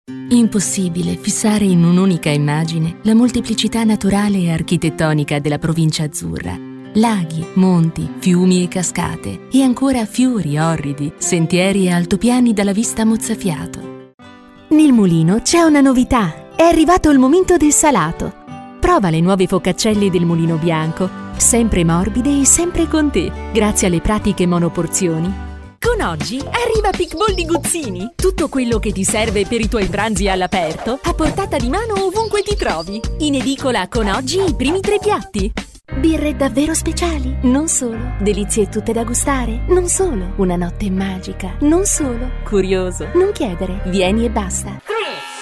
Impossibile fissare in un'unica immagine la molteplicità naturale e architettonica della provincia azzurra. Laghi, monti, fiumi e cascate, e ancora fiori orridi, sentieri e altopiani dalla vista mozzafiato. Nel mulino c'è una novità. È arrivato il momento del salato. Prova le nuove focaccelle del Mulino Bianco, sempre morbide e sempre con te, grazie alle pratiche monoporzioni. Con oggi arriva Picball di Guzzini. Tutto quello che ti serve per i tuoi pranzi all'aperto, a portata di mano ovunque ti trovi. In edicola con oggi i primi 3 piatti. Birre davvero speciali, non solo. Delizie tutte da gustare, non solo. Una notte magica, non solo. Curioso, non chiedere, vieni e basta. 3,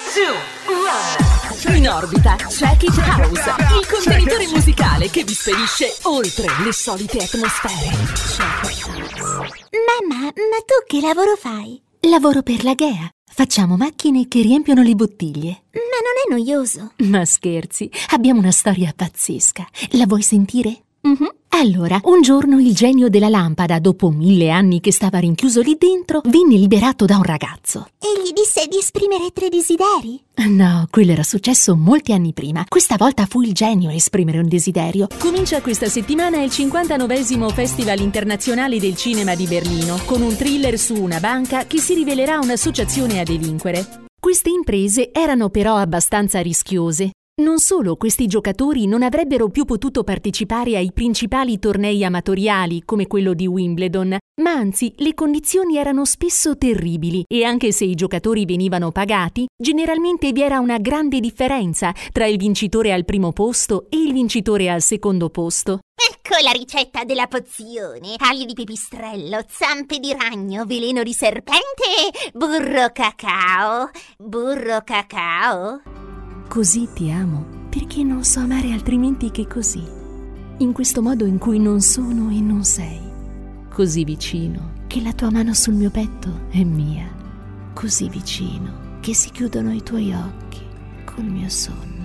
2, 1. In orbita, Check It House, il contenitore musicale che vi spedisce oltre le solite atmosfere. Check It House. Mamma, ma tu che lavoro fai? Lavoro per la Ghea. Facciamo macchine che riempiono le bottiglie. Ma non è noioso? Ma scherzi, abbiamo una storia pazzesca. La vuoi sentire? Allora, un giorno il genio della lampada, dopo 1000 anni che stava rinchiuso lì dentro, venne liberato da un ragazzo. E gli disse di esprimere 3 desideri? No, quello era successo molti anni prima. Questa volta fu il genio a esprimere un desiderio. Comincia questa settimana il 59esimo Festival Internazionale del Cinema di Berlino, con un thriller su una banca che si rivelerà un'associazione a delinquere. Queste imprese erano però abbastanza rischiose. Non solo questi giocatori non avrebbero più potuto partecipare ai principali tornei amatoriali come quello di Wimbledon, ma anzi le condizioni erano spesso terribili e anche se i giocatori venivano pagati, generalmente vi era una grande differenza tra il vincitore al primo posto e il vincitore al secondo posto. Ecco la ricetta della pozione: ali di pipistrello, zampe di ragno, veleno di serpente, burro cacao. Burro cacao? Così ti amo, perché non so amare altrimenti che così. In questo modo in cui non sono e non sei. Così vicino, che la tua mano sul mio petto è mia. Così vicino, che si chiudono i tuoi occhi col mio sonno.